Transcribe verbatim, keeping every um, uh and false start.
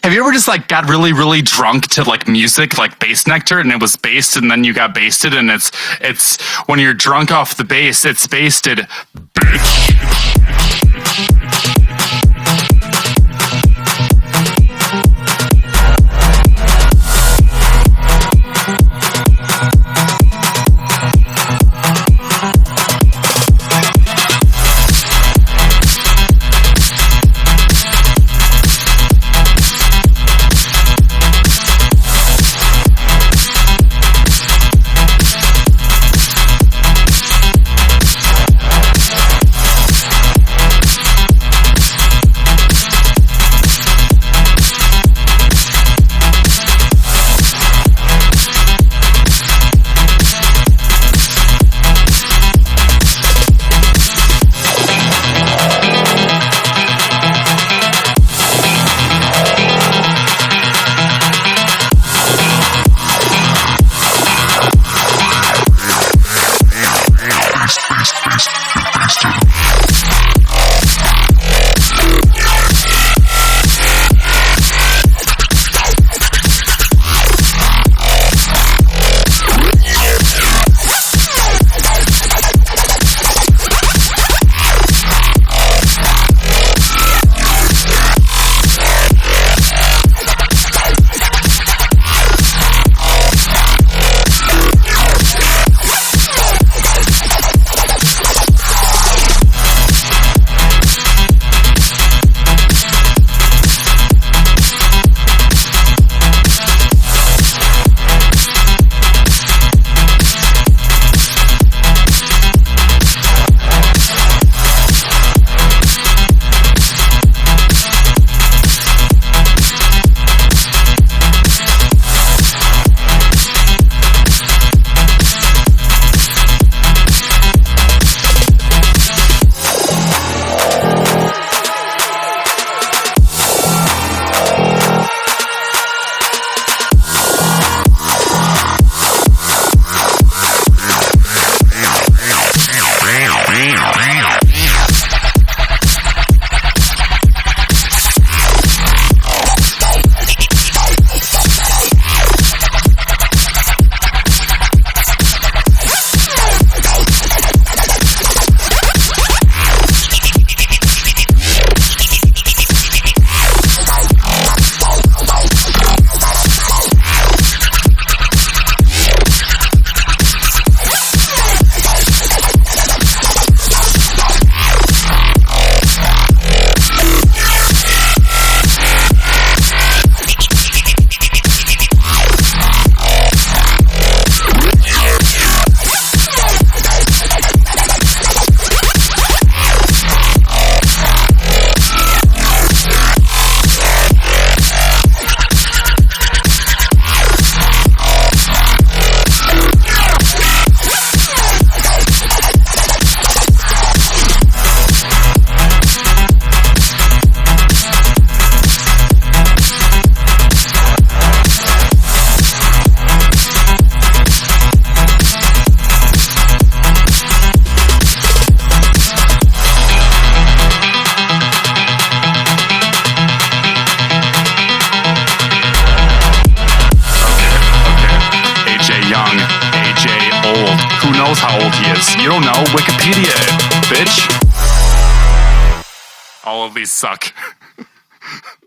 Have you ever just like got really, really drunk to like music, like bass nectar, and it was based, and then you got basted, and it's it's when you're drunk off the bass, it's basted, bitch. knows how old he is. You don't know. Wikipedia, bitch. All of these suck.